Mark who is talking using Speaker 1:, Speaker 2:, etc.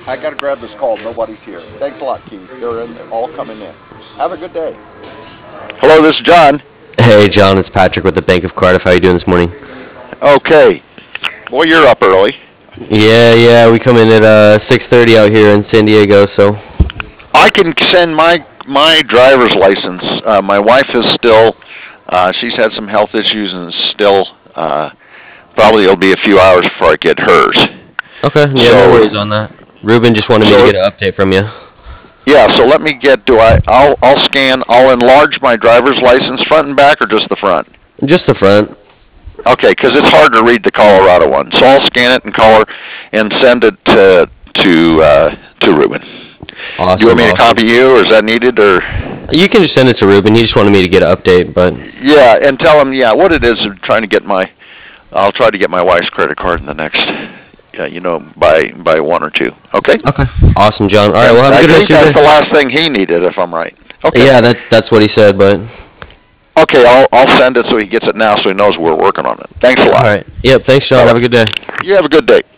Speaker 1: I got to grab this call. Nobody's here. Thanks a lot, Keith. They're all coming in. Have a good day. Hello, this is John.
Speaker 2: Hey, John, it's Patrick with the Bank of Cardiff. How you doing this morning?
Speaker 1: Okay. Boy, you're up early.
Speaker 2: Yeah, we come in at 6:30 out here in San Diego, so.
Speaker 1: I can send my driver's license. My wife is still. She's had some health issues and still. Probably it'll be a few hours before I get hers.
Speaker 2: Okay, yeah, no worries on that. Ruben just wanted me to get an update from you.
Speaker 1: Yeah, so let me get. I'll scan. I'll enlarge my driver's license front and back, or just the front.
Speaker 2: Just the front.
Speaker 1: Okay, because it's hard to read the Colorado one. So I'll scan it in color and send it to Ruben.
Speaker 2: Awesome.
Speaker 1: Do you want me to copy you, or is that needed, or?
Speaker 2: You can just send it to Ruben. He just wanted me to get an update, but.
Speaker 1: Yeah, and tell him what it is. Trying to get I'll try to get my wife's credit card in the next. By 1 or 2. Okay.
Speaker 2: Okay. Awesome, John. All right. Well, have a good rest of your day.
Speaker 1: I think that's the last thing he needed, if I'm right. Okay.
Speaker 2: Yeah, that's what he said, but.
Speaker 1: Okay, I'll send it so he gets it now, so he knows we're working on it. Thanks a lot.
Speaker 2: All right. Yep. Thanks, John. Have a good day.
Speaker 1: You have a good day.